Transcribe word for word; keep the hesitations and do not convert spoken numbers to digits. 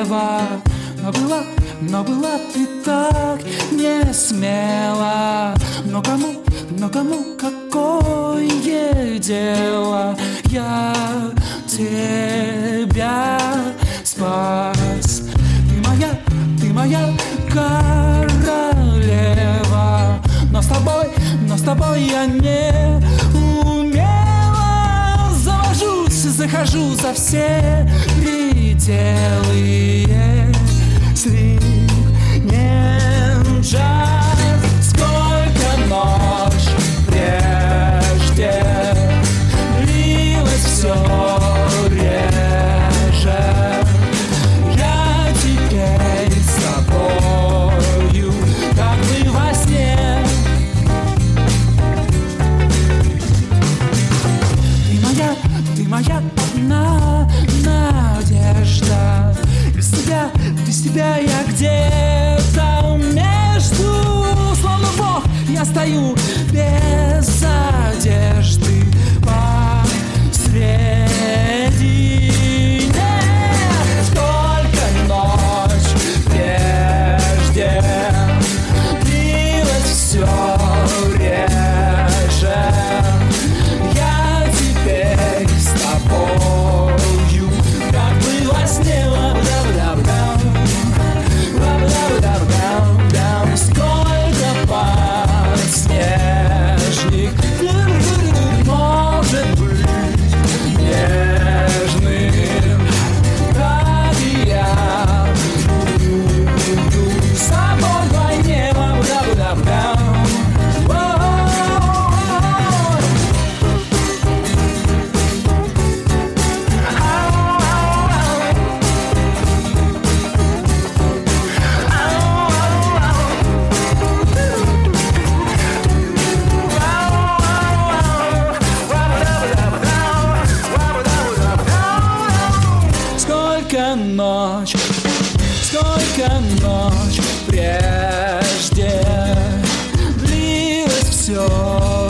королева. Но была, но была ты так не смела. Но кому, но кому какое дело? Я тебя спас. Ты моя, ты моя королева. Но с тобой, но с тобой я не умела. Завожусь, захожу за все пределы. Sleep не жаль, сколько ночь прежде длилось все реже. Я теперь с тобою, как бы во сне. Ты моя, ты моя одна надежда. Без тебя, без тебя я где-то между. Словно Бог, я стою без одежды посредине. Сколько ночь прежде длилось все реже. Я теперь с тобою, как бы во сне. Сколько подснежник может быть нежным, как и я буду с тобой вдвойне. Ночь, сколько ночь прежде длилось все